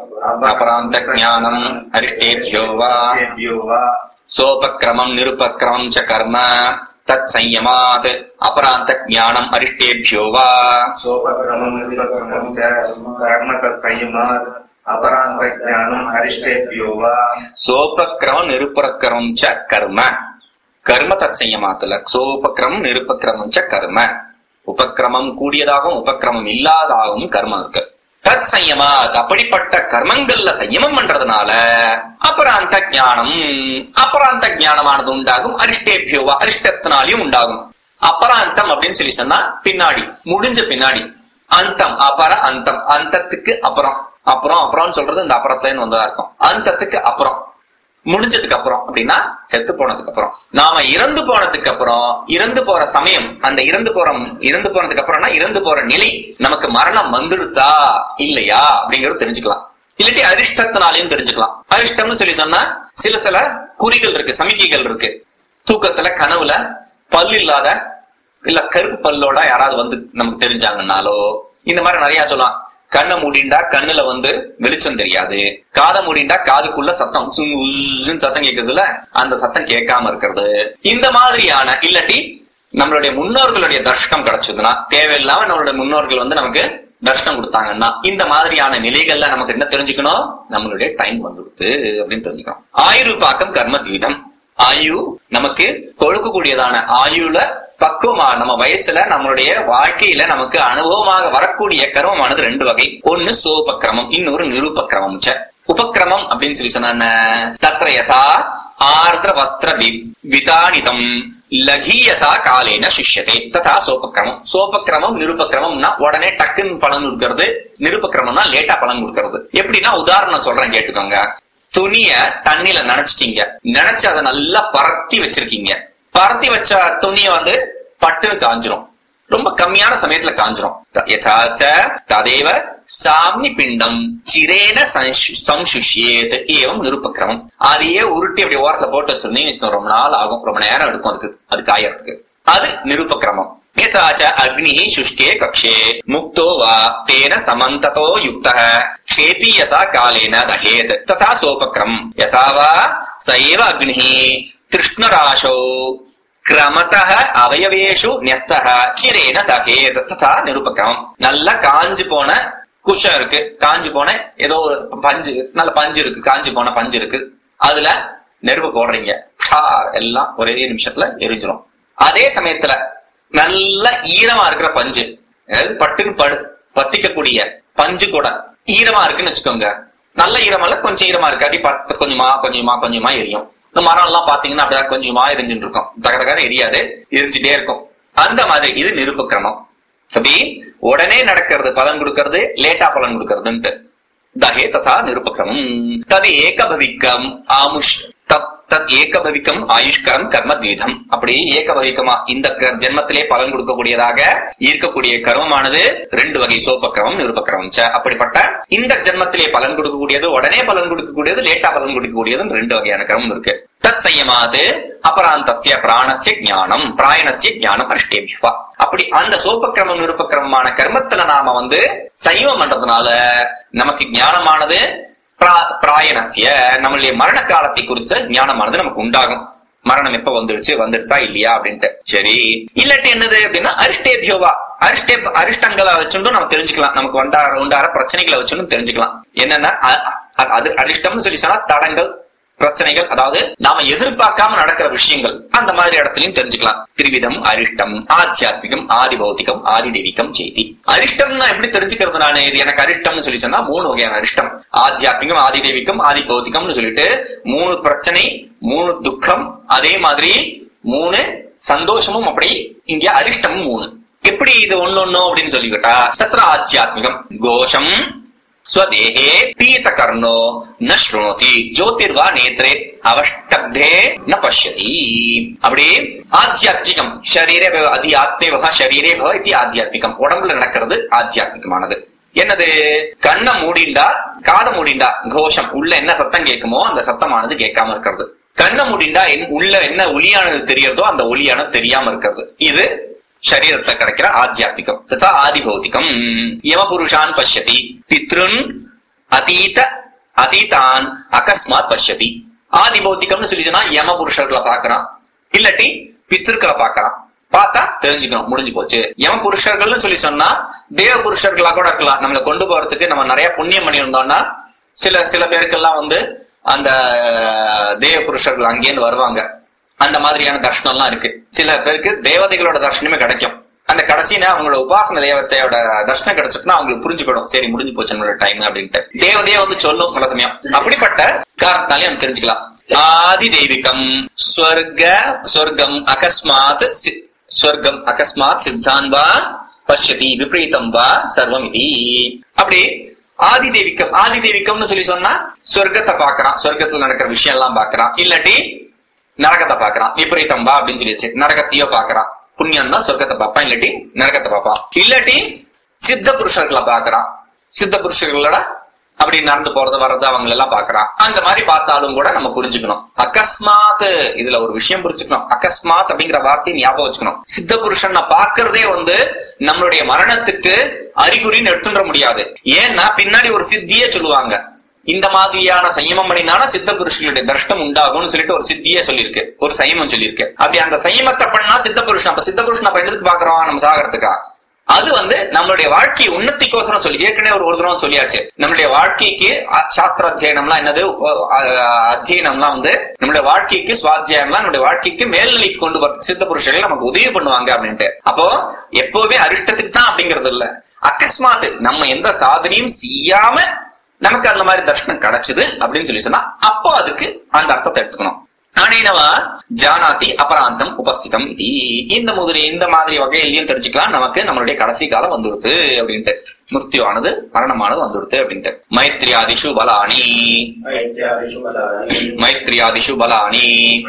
அபராந்த ஞானம் அரிஷ்டேபியோ வா. சோபக்கிரமம் நிருபக்கிரமம் ச கர்ம தத் சம்யமாத் அபராந்த ஞானம் அரிஷ்டேபியோ வா சோபக்ரமம் நிருபக்ரமம் ச கர்ம தத் சம்யமாத் அபராந்த ஞானம் அரிஷ்டேபியோ வா சோபக்ரமம் நிருபக்ரமம் ச கர்ம கர்ம தத் சம்யமாத்துல சோபக்ரமம் நிருபக்ரமம் ச கர்ம உபக்கிரமம் கூடியதாகவும் உபக்கிரமம் இல்லாதாகவும் கர்மம் இருக்கு. தத் சம்யமாத் அப்படிப்பட்ட கர்மங்கள்ல சயமம் பண்றதுனால அபராந்த ஞானம் அபராந்த ஞானமானது உண்டாகும். அரிஷ்டேபியோவா அரிஷ்டத்தினாலையும் உண்டாகும். அபராந்தம் அப்படின்னு சொல்லி சொன்னா பின்னாடி முடிஞ்ச பின்னாடி அந்தம் அபர அந்தம் அந்தத்துக்கு அப்புறம் அப்புறம் அப்புறம் சொல்றது இந்த அப்புறத்துல வந்ததா இருக்கும். அந்தத்துக்கு அப்புறம் முடிஞ்சதுக்கு அப்புறம் அப்படின்னா செத்து போனதுக்கு அப்புறம் நாம இறந்து போனதுக்கு அப்புறம் இறந்து போற சமயம் அந்த இறந்து போற இறந்து போனதுக்கு அப்புறம்னா இறந்து போற நிலை நமக்கு மரணம் வந்துடுதா இல்லையா அப்படிங்கறது தெரிஞ்சுக்கலாம். இல்லாட்டி அரிஷ்டத்தினாலையும் தெரிஞ்சுக்கலாம். அரிஷ்டம்னு சொல்லி சொன்னா சில சில குறிகள் இருக்கு, சமிக்கைகள் இருக்கு. தூக்கத்துல கனவுல பல் இல்லாத இல்ல கருப்பு பல்லோட யாராவது வந்து நமக்கு தெரிஞ்சாங்கன்னாலோ இந்த மாதிரி நிறைய சொல்லலாம். கண்ணை மூடிண்டா கண்ணுல வந்து வெளிச்சம் தெரியாது, காதை மூடிண்டா காதுக்குள்ள சத்தம் சத்தம் கேட்கறதுல அந்த சத்தம் கேட்காம இருக்கிறது. இந்த மாதிரியான இல்லாட்டி நம்மளுடைய முன்னோர்களுடைய தர்ஷனம் கிடைச்சதுன்னா தேவையில்லாம நம்மளுடைய முன்னோர்கள் வந்து நமக்கு தர்ஷனம் கொடுத்தாங்கன்னா இந்த மாதிரியான நிலைகள்ல நமக்கு என்ன தெரிஞ்சுக்கணும், நம்மளுடைய டைம் வந்துடுது அப்படின்னு தெரிஞ்சுக்கணும். ஆயுர்பாக்கம் கர்ம தீதம் ஆயு நமக்கு கொடுக்கக்கூடியதான ஆயுல பக்குவமா நம்ம வயசுல நம்மளுடைய வாழ்க்கையில நமக்கு அனுபவமாக வரக்கூடிய கர்மமானது ரெண்டு வகை. ஒன்னு சோபக்கிரமம், இன்னொரு நிருபக்கிரமம். உபக்கிரமம் அப்படின்னு சொல்லி சொன்ன தத்ர யதா ஆர்திர வஸ்திர விதானிதம் லகீயசா காலேன சிஷ்யதே ததா சோபக்கிரமம். சோபக்கிரமம் நிருபக்கிரமம்னா உடனே டக்குன்னு பலன் கொடுக்கறது, நிருபக்கிரமம்னா லேட்டா பலன் கொடுக்கறது. எப்படின்னா உதாரணம் சொல்றேன் கேட்டுக்கோங்க. துணிய தண்ணியில நினைச்சிட்டீங்க, நினைச்சு அதை நல்லா பரத்தி வச்சிருக்கீங்க. பரத்தி வச்ச துணிய வந்து பட்டுன்னு காஞ்சிரும், ரொம்ப கம்மியான சமயத்துல காஞ்சிரும். ததேவ சாமி பிண்டம் சிரேன சம்சுஷ்யேத் ஏவம் நிருபக்கிரமம். அதையே உருட்டி அப்படி ஓரத்துல போட்டு வச்சிருந்தீங்க ரொம்ப நாள் ஆகும், ரொம்ப நேரம் எடுக்கும் அதுக்கு அது காயறதுக்கு. அது நிருபக்கிரமம். யதாச்ச அக்னி சுஷ்கே கக்ஷே முக்தோ வா தேன சமந்ததோ யுக்தः க்ஷேபீயசா காலேன தஹேத் ததா சோபக்ரம். யசா வா சைவ அக்னிஹ கிருஷ்ணராசோ கிரமதः அவயவேஷு ன்யஸ்தः சிரேன தஹேத் ததா நிருபக்ரம். நல்ல காஞ்சு போன குஷம் இருக்கு, காஞ்சு போன ஏதோ ஒரு பஞ்சு, நல்ல பஞ்சு இருக்கு, காஞ்சு போன பஞ்சு இருக்கு, அதுல நெருப்பு போடுறீங்க, எல்லாம் ஒரே நிமிஷத்துல எரிஞ்சிடும். அதே சமயத்துல நல்ல ஈரமா இருக்கிற பஞ்சு, அதாவது பட்டுன்னு படு பத்திக்கக்கூடிய பஞ்சு கூட ஈரமா இருக்குன்னு வச்சுக்கோங்க. நல்ல ஈரமல்ல, கொஞ்சம் ஈரமா இருக்கு, அப்படி கொஞ்சமா கொஞ்சமா கொஞ்சமா எரியும். இந்த மரம் எல்லாம் பாத்தீங்கன்னா அப்படிதான் கொஞ்சமா எரிஞ்சுட்டு இருக்கும், தகதகான எரியாது, எரிஞ்சுட்டே இருக்கும். அந்த மாதிரி இது நிருபக்கிரமம். அப்படி உடனே நடக்கிறது பலன் கொடுக்கறது, லேட்டா பலன் கொடுக்கறதுன்ட்டு தஹே ததா நிருபக்கிரமம். தது ஏகபவிக்கம் ஆமுஷ் தத் ஏகபவிக்கம் ஆயுஷ்கரம் கர்ம தீதம். அப்படி ஏகபவிக்கமா இந்த ஜென்மத்திலே பலன் கொடுக்கக்கூடியதாக இருக்கக்கூடிய கர்மமானது ரெண்டு வகை, சோபக்கிரமம் நிருபக்கிரமம். அப்படிப்பட்ட இந்த ஜென்மத்திலே பலன் கொடுக்கக்கூடியது, உடனே பலன் கொடுக்கக்கூடியது, லேட்டா பலன் கொடுக்கக்கூடியது ரெண்டு வகையான கர்மம் இருக்கு. தத் சம்யமாத் அபராந்தஸ்ய பிராணஸ்ய ஞானம் பிராயணஸ்ய ஞானம் அஷ்டேபியவா. அப்படி அந்த சோபக்கிரமம் நிருபக்கிரமமான கர்மத்துல நாம வந்து சைவம் பண்றதுனால நமக்கு ஞானமானது பிராயணஸ்ய நம்மளுடைய மரண காலத்தை குறிச்ச ஞானமானது நமக்கு உண்டாகும். மரணம் எப்ப வந்துடுச்சு, வந்துடுதா இல்லையா அப்படின்ட்டு. சரி, இல்லாட்டி என்னது அப்படின்னா அரிஷ்டேபியோவா, அரிஷ்டே அரிஷ்டங்களை வச்சுட்டும் நம்ம தெரிஞ்சுக்கலாம், நமக்கு வண்டார உண்டார பிரச்சனைகளை வச்சுட்டும் தெரிஞ்சுக்கலாம். என்னன்னா அது அரிஷ்டம்னு சொல்லி சொன்னா தடங்கள், பிரச்சனைகள், அதாவது நாம எதிர்பார்க்காம நடக்கிற விஷயங்கள், அந்த மாதிரி இடத்துலயும் தெரிஞ்சுக்கலாம். திரிவிதம் அரிஷ்டம் ஆத்தியாத்மிகம் ஆதி பௌத்திகம் ஆதி தெய்வீகம் செய்தி. அரிஷ்டம்னா எப்படி தெரிஞ்சுக்கிறது? நான் இது எனக்கு அரிஷ்டம்னு சொல்லி சொன்னா மூணு வகையான அரிஷ்டம், ஆத்தியாத்மிகம் ஆதி தெய்வீகம் ஆதி பௌத்திகம்னு சொல்லிட்டு மூணு பிரச்சனை, மூணு துக்கம், அதே மாதிரி மூணு சந்தோஷமும். அப்படி இங்க அரிஷ்டமும் மூணு. எப்படி இது ஒன்னொன்னோ அப்படின்னு சொல்லிக்கிட்டா தத்ர ஆத்தியாத்மிகம் கோஷம் ஸ்வதேஹே பீத கர்ணோ ந ஸ்ருணோதி ஜோதிர்வா நேத்ரே அவஷ்டப்தே ந பஷ்யதி. அப்படி ஆத்தியாத்மிகம் ஷரீரே அதி ஆத்மேவ ஷரீரே பவ இது ஆத்தியாத்மிகம். உடம்புல நடக்கிறது ஆத்தியாத்மிகமானது. என்னது? கண்ணை மூடிண்டா காதை மூடிண்டா கோஷம், உள்ள என்ன சத்தம் கேட்குமோ அந்த சத்தமானது கேட்காம இருக்கிறது. கண்ணை மூடிண்டா உள்ள என்ன ஒலியானது தெரியறதோ அந்த ஒலியானது தெரியாம இருக்கிறது. இது சரீரத்தை கிடைக்கிற ஆத்தியாத்மிகம். ததா ஆதி பௌத்திகம் யமபுருஷான் பஷ்யதி பித்ருன் அதீத அதீதான் அகஸ்மாத் பஷ்யதி. ஆதி பௌத்திகம்னு சொல்லிச்சுன்னா யம புருஷர்களை பாக்குறான், இல்லாட்டி பித்திருக்களை பாக்குறான். பார்த்தா தெரிஞ்சுக்கணும், முடிஞ்சு போச்சு. யம புருஷர்கள்னு சொல்லி சொன்னா தேவ புருஷர்களா கூட இருக்கலாம். நம்மளை கொண்டு போறதுக்கு நம்ம நிறைய புண்ணியம் பண்ணியிருந்தோம்னா சில சில பேருக்கெல்லாம் வந்து அந்த தேவ புருஷர்கள் அங்கேருந்து வருவாங்க. அந்த மாதிரியான தர்ஷனம் எல்லாம் இருக்கு. சில பேருக்கு தேவதைகளோட தர்ஷனமே கிடைக்கும். அந்த கடைசினா அவங்களோட உபாசன தேவத்தையோட தர்ஷனம் கிடைச்சிட்டுனா அவங்களுக்கு புரிஞ்சுக்கணும், சரி முடிஞ்சு போச்சு நம்மளோட டைம் அப்படின்ட்டு. தேவதையே வந்து சொல்லும் சில சமயம். அப்படிப்பட்ட காரணத்தாலே நம்ம தெரிஞ்சுக்கலாம். ஆதி தெய்வீகம் ஸ்வர்க ஸ்வர்க்கம் அகஸ்மாத் ஸ்வர்க்கம் அகஸ்மாத் சித்தான் வா பஷ்யதி விபரீதம் வா சர்வம் இது. அப்படி ஆதி தெய்வீகம் ஆதி தெய்வீகம்னு சொல்லி சொன்னா சொர்க்கத்தை பாக்குறான், சொர்க்கத்துல நடக்கிற விஷயம் எல்லாம் பாக்குறான். இல்லாட்டி நரகத்தை பாக்குறான். விபரீதம் வா அப்படின்னு சொல்லிச்சு, நரகத்தையோ பாக்குறான். புண்ணியம் தான் சொர்க்கத்தை பார்ப்பான், இல்லாட்டி நரகத்தை பார்ப்பான். இல்லாட்டி சித்த புருஷர்களை பாக்குறான். சித்த புருஷர்களோட அப்படி நடந்து போறது வர்றது அவங்க எல்லாம் பாக்குறான். அந்த மாதிரி பார்த்தாலும் கூட நம்ம புரிஞ்சுக்கணும். அகஸ்மாத், இதுல ஒரு விஷயம் புரிஞ்சுக்கணும். அகஸ்மாத் அப்படிங்கிற வார்த்தையை ஞாபகம் வச்சுக்கணும். சித்த புருஷன் பாக்குறதே வந்து நம்மளுடைய மரணத்துக்கு அறிகுறின்னு எடுத்துட முடியாது. ஏன்னா பின்னாடி ஒரு சித்தியே சொல்லுவாங்க. இந்த மாதிரியான சயமம் பண்ணினாலும் சித்த புருஷர்களுடைய தர்ஷனம் உண்டாகும்னு சொல்லிட்டு ஒரு சித்தியே சொல்லியிருக்கு, ஒரு சயமம் சொல்லியிருக்கு. அப்படி அந்த சயமத்தை பண்ணா சித்த புருஷன், அப்ப சித்த புருஷன் அப்ப எதுக்கு பாக்குறோம், நம்ம சாகறதுக்கா? அது வந்து நம்மளுடைய வாழ்க்கை உன்னத்திக்கோசரம் சொல்லி ஏற்கனவே ஒரு ஒரு தரம் சொல்லியாச்சு. நம்மளுடைய வாழ்க்கைக்கு சாஸ்திர அத்தியனம்லாம் என்னது, அத்தியனம்லாம் வந்து நம்மளுடைய வாழ்க்கைக்கு சுவாத்தியாயம்லாம் நம்மளுடைய வாழ்க்கைக்கு மேல்நிலைக்கு கொண்டு வரது சித்த புருஷர்கள் நமக்கு உதவி பண்ணுவாங்க அப்படின்ட்டு. அப்போ எப்பவுமே அரிஷ்டத்துக்கு தான் அப்படிங்கிறது இல்ல, அகஸ்மாத் நம்ம எந்த சாதனையும் செய்யாம நமக்கு அந்த மாதிரி தர்ஷனம் கிடைச்சது அப்படின்னு சொல்லி சொன்னா அப்போ அதுக்கு அந்த அர்த்தத்தை எடுத்துக்கணும். அனேனவா ஜானாதி அபராந்தம் உபஸ்திதம் இது. இந்த முதல் இந்த மாதிரி வகையிலையும் தெரிஞ்சுக்கலாம் நமக்கு நம்மளுடைய கடைசி காலம் வந்துடுது அப்படின்ட்டு, மிருத்யுவானது மரணமானது வந்துடுது அப்படின்ட்டு. மைத்ரியாதிஷு பலானி மைத்ரியாதிஷு பலானி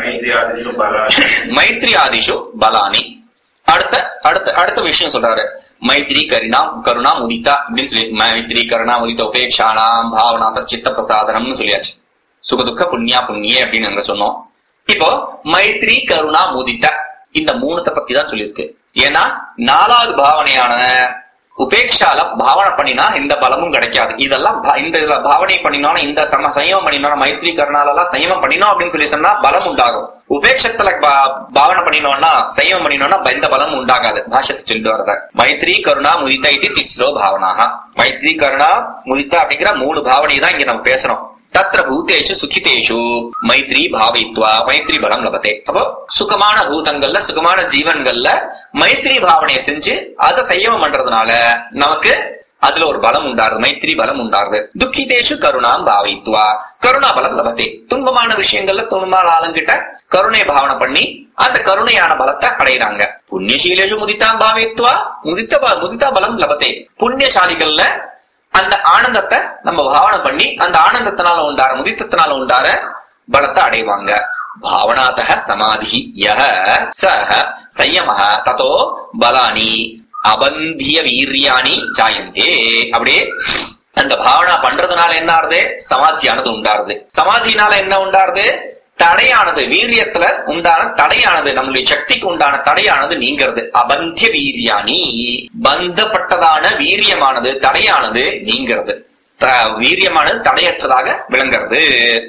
மைத்ரியாதிஷு பலானி. அடுத்த அடுத்த அடுத்த விஷயம் சொல்றாரு. மைத்ரி கருணா கருணா முதிதா அப்படின்னு சொல்லி, மைத்ரி கருணா முதித உபேக்ஷானாம் பாவனா சித்த பிரசாதனம்னு சொல்லியாச்சு. சுகதுக்க புண்ணியா புண்ணியே அப்படின்னு நாங்க சொன்னோம். இப்போ மைத்ரி கருணா முதிதா இந்த மூணுத்தை பத்தி தான் சொல்லியிருக்கு. ஏன்னா நாலாவது பாவனையான உபேக்ஷால பாவனை பண்ணினா இந்த பலமும் கிடைக்காது. இதெல்லாம் இந்த இதுல பாவனை பண்ணினோம்னா, இந்த சம சயமம் பண்ணினோம்னா, மைத்ரி கருணாலெல்லாம் சயமம் பண்ணினோம் அப்படின்னு சொல்லி சொன்னா பலம் உண்டாகும். உபேட்சத்துல பாவனை பண்ணினோம்னா, சயமம் பண்ணினோம்னா இந்த பலம் உண்டாகாது. பாஷத்தை சொல்லிட்டு வரத மைத்ரி கருணா முதிதா இது திஸ்ரோ பாவனாக. மைத்ரி கருணா முதிதா அப்படிங்கிற மூணு பாவனை தான் இங்க நம்ம பேசணும். தத்ர பூதேஷு சுகிதேஷு மைத்ரி பாவித்வா மைத்ரி பலம் லபதே. அப்போ சுகமான பூதங்கள்ல சுகமான ஜீவன்கள்ல மைத்ரி பாவனையை செஞ்சு அதை சயமம் பண்றதுனால நமக்கு அதுல ஒரு பலம் உண்டாருது, மைத்ரி பலம் உண்டாருது. துக்கிதேஷு கருணாம் பாவித்வா கருணா பலம் லபதே. துன்பமான விஷயங்கள்ல துன்பமான ஆளுங்கிட்ட கருணை பாவனை பண்ணி அந்த கருணையான பலத்தை அடைகிறாங்க. புண்ணியசீலேஷு முதிதாம் பாவித்வா முதித்த முதிதா பலம் லபதே. புண்ணியசாலிகள்ல அந்த ஆனந்தத்தை நம்ம பாவனை பண்ணி அந்த ஆனந்தத்தினால உண்டார முதித்தத்தினால உண்டார பலத்தை அடைவாங்க. பாவனாதக சமாதி யஹ சஹ சயமஹ ததோ பலானி அபந்திய வீரியானி ஜாயந்தே. அப்படியே அந்த பாவனா பண்றதுனால என்ன ஆறுது, சமாதியானது உண்டாருது. சமாதினால என்ன உண்டாருது, தடையானது, வீரியத்துல உண்டான தடையானது, நம்மளுடைய சக்திக்கு உண்டான தடையானது நீங்கிறது. அபந்திய வீரியானி பந்தப்பட்டதான வீரியமானது தடையானது நீங்கிறது. வீரியமானது தடையற்றதாக விளங்குறது.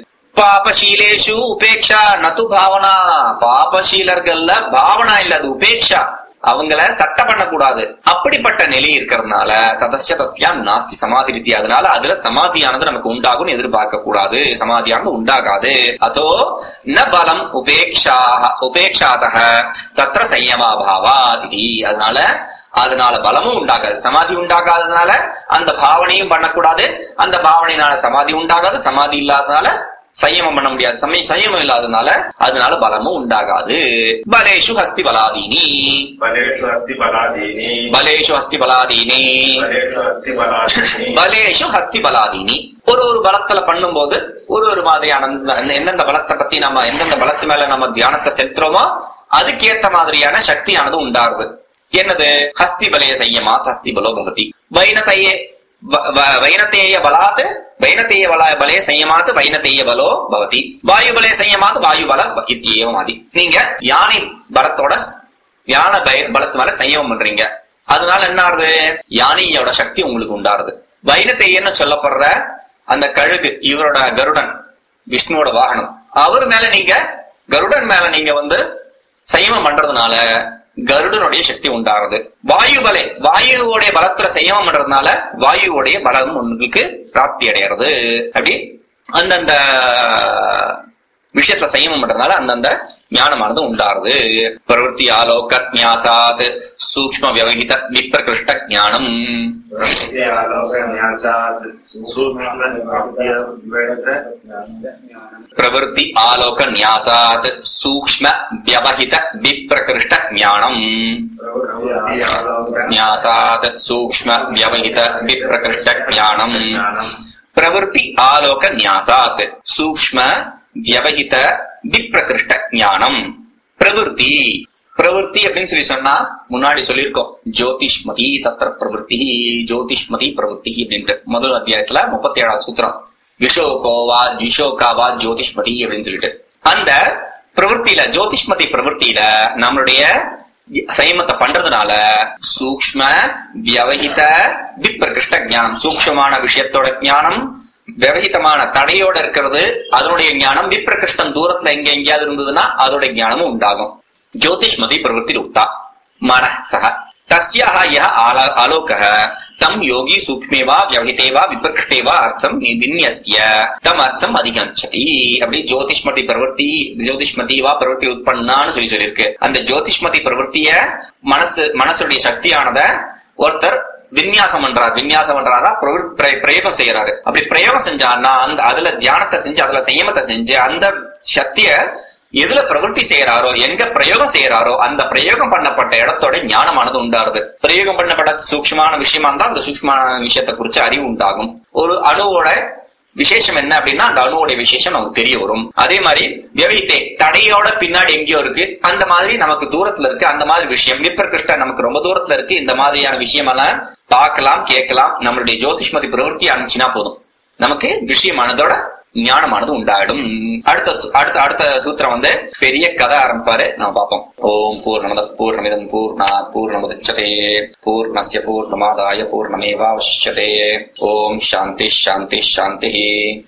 பாபசீலேஷு உபேக்ஷா நது பாவனா. பாபசீலர்கள்ல பாவனா இல்ல, அது உபேக்ஷா. அவங்கள சட்ட பண்ணக்கூடாது. அப்படிப்பட்ட நிலை இருக்கிறதுனால ததஸ்ய தஸ்யாம் நாஸ்தி சமாதி ரீதி. அதனால அதுல சமாதியானது நமக்கு உண்டாகும் எதிர்பார்க்க கூடாது, சமாதியானது உண்டாகாது. அதோ ந பலம் உபேக்ஷா உபேக்ஷாதக தத்ர சயமாபாவா திதி. அதனால அதனால பலமும் உண்டாகாது, சமாதி உண்டாகாததுனால அந்த பாவனையும் பண்ணக்கூடாது, அந்த பாவனையினால சமாதி உண்டாகாது, சமாதி இல்லாததுனால சயமம் பண்ண முடியாது, சமய சயமம் இல்லாததுனால அதனால பலமும் உண்டாகாது. பலேஷு ஹஸ்தி பலாதீனி பலேஷு ஹஸ்தி பலாதீனி பலேஷு ஹஸ்தி பலாதீனி பலேஷு ஹஸ்தி பலாதீனி. ஒரு ஒரு பலத்துல பண்ணும் போது ஒரு ஒரு மாதிரியான எந்தெந்த பலத்தை பத்தி நம்ம எந்தெந்த பலத்து மேல நம்ம தியானத்தை செலுத்துறோமோ அதுக்கேற்ற மாதிரியான சக்தியானது உண்டாருது. என்னது, ஹஸ்தி பலே சையமா ஹஸ்தி பலோ பகதி. வைனதையே வைனத்தேய பலாத் வைனத்தேய பல பலே சையமாத் வைனத்தேய பலோ பவதி. வாயு பலே சையமாத் வாயு பல இத்தியேவமாதி. நீங்க யானை பலத்தோட யானை பலத்து மேல சையமம் பண்றீங்க, அதனால என்ன ஆறுது, யானையோட சக்தி உங்களுக்கு உண்டாருது. வைனத்தேயன்னு சொல்லப்படுற அந்த கழுகு, இவரோட கருடன் விஷ்ணுவோட வாகனம், அவர் மேல நீங்க கருடன் மேல நீங்க வந்து சயமம் பண்றதுனால கருடனுடைய சக்தி உண்டாகிறது. வாயு பலை வாயுவோடைய பலத்துல சயமம் பண்றதுனால வாயுவோடைய பலம் உங்களுக்கு பிராப்தி அடைகிறது. அப்படி அந்தந்த விஷயத்துல சயமம் பண்றதுனால அந்தந்த ஞானமானது உண்டாருது. பிரவருத்தி ஆலோக ஞாசாத் சூக்ஷ்ம வியவஹித விப்ரகிருஷ்ட ஞானம். பிரவருத்தி ஆலோக ஞாசாத் சூக்ஷ்ம வியவஹித விப்ரகிருஷ்ட ஞானம். ஞாசாத் சூக்ஷ்ம வியவஹித விப்ரகிருஷ்ட ஞானம். பிரவருத்தி ஆலோக ஞாசாத் சூக்ஷ்ம வியவஹித விப்ரகிருஷ்ட ஞானம். பிரவருத்தி பிரவருத்தி அப்படின்னு சொல்லி சொன்னா முன்னாடி சொல்லியிருக்கோம். ஜோதிஷ்மதி தத்திர பிரவருத்தி, ஜோதிஷ்மதி பிரவருத்தி அப்படின்ட்டு முதல் அத்தியாயத்துல முப்பத்தி ஏழாவது சூத்திரம். விஷோகோவா விஷோகாவா ஜோதிஷ்மதி அப்படின்னு சொல்லிட்டு அந்த பிரவருத்தியில ஜோதிஷ்மதி பிரவருத்தியில நம்மளுடைய சயமத்தை பண்றதுனால சூக்ஷ்ம வியவஹித விப்ரகிருஷ்ட ஞானம், சூக்ஷ்மமான விஷயத்தோட ஞானம், விவகிதமான தடையோட இருக்கிறது அதனுடைய ஞானம், விப்ரகிருஷ்டன் தூரத்துல எங்க எங்கேயாவது இருந்ததுன்னா அதோட ஞானமும் உண்டாகும். ஜோதிஷ்மதி பிரவருத்தி உக்தா மனः சஹ தஸ்யாஹ யஹ ஆலோகஹ தம் யோகி சூக்ஷ்மேவா வியவஹிதேவா விப்ரகிருஷ்டேவா அர்த்தம் விநியஸ்ய தம் அர்த்தம் அதிகம்சதி. அப்படி ஜோதிஷ்மதி பிரவருத்தி ஜோதிஷ்மதிவா பிரவருத்தி உட்பன்னான்னு சொல்லி சொல்லியிருக்கு. அந்த ஜோதிஷ்மதி பிரவருத்திய மனசு மனசுடைய சக்தியானத ஒருத்தர் விநியாசம் பண்றாரு. விநியாசம் பண்றாரா பிரயோகம் செய்யறாரு. அப்படி பிரயோகம் செஞ்சாருன்னா அந்த அதுல தியானத்தை செஞ்சு அதுல சயமத்தை செஞ்சு அந்த சக்திய எதுல பிரவருத்தி செய்யறாரோ எங்க பிரயோகம் செய்யறாரோ அந்த பிரயோகம் பண்ணப்பட்ட இடத்தோட ஞானமானது உண்டாருது. பிரயோகம் பண்ணப்பட்ட சூக்ஷ்மமான விஷயமா இருந்தா அந்த சூக்ஷ்மமான விஷயத்தை குறிச்சு அறிவு உண்டாகும். ஒரு அணுவோட விசேஷம் என்ன அப்படின்னா அந்த அணுவோட விசேஷம் நமக்கு தெரிய வரும். அதே மாதிரி வியவஹிதே தடையோட பின்னாடி எங்கேயோ இருக்கு, அந்த மாதிரி நமக்கு தூரத்துல இருக்கு அந்த மாதிரி விஷயம். விப்ரகிருஷ்ட நமக்கு ரொம்ப தூரத்துல இருக்கு, இந்த மாதிரியான விஷயமெல்லாம் பார்க்கலாம் கேட்கலாம். நம்மளுடைய ஜோதிஷ்மதி பிரவருத்தி அனுப்பிச்சுனா போதும், நமக்கு விஷயமானதோட ஞானமானது உண்டாயிடும். அடுத்த அடுத்த அடுத்த சூத்திரம் வந்து பெரிய கதை ஆரம்பிப்பாரு, நம்ம பார்ப்போம். ஓம் பூர்ணமத பூர்ணமிதம் பூர்ணாத் பூர்ணமுதச்யதே பூர்ணஸ்ய பூர்ணமாதாய பூர்ணமேவாவசிஷ்யதே. ஓம் சாந்தி சாந்தி சாந்தி.